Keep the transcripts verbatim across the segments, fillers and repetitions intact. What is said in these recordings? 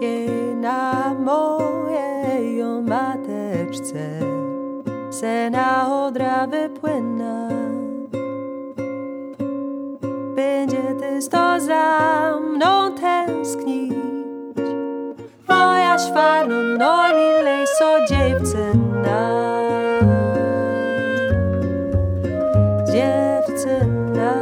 Kie na mojej o mateczce se na odra wypłyna. Będzie ty to za mną tęsknić, moja świarno najmilej so dziewczyna. Dziewczyna.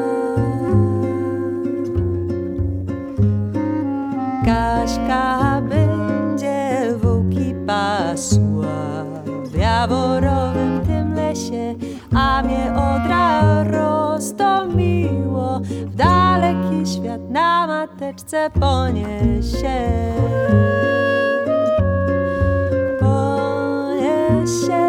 Kaśka będzie włóki pasła w jaworowym tym lesie, a mnie odra roztomiło, w daleki świat na mateczce poniesie. Poniesie.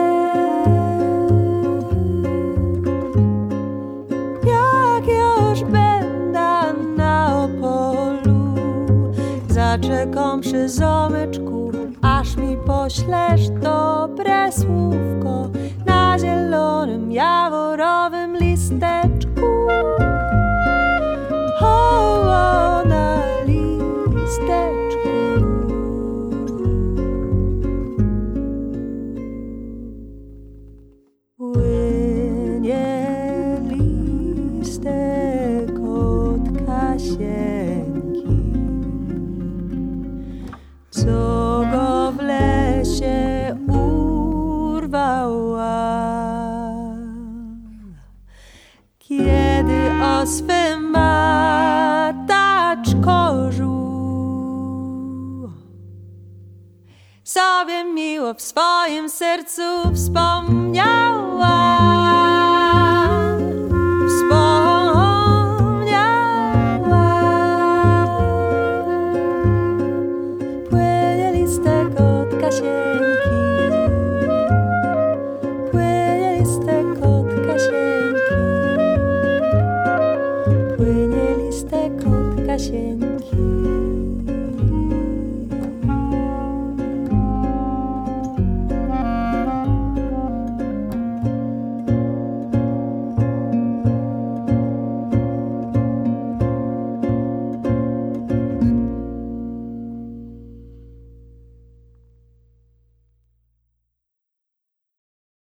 Jak już będę na Opolu, zaczekam przy zameczku, aż mi poślesz dobre słówko na zielonym jaworowym listeczku. O, o, na listeczku. Płynie listek od Kasienki, co go w lesie urwała, kiedy o swym mataczkorzu sobie miło w swoim sercu wspomniał.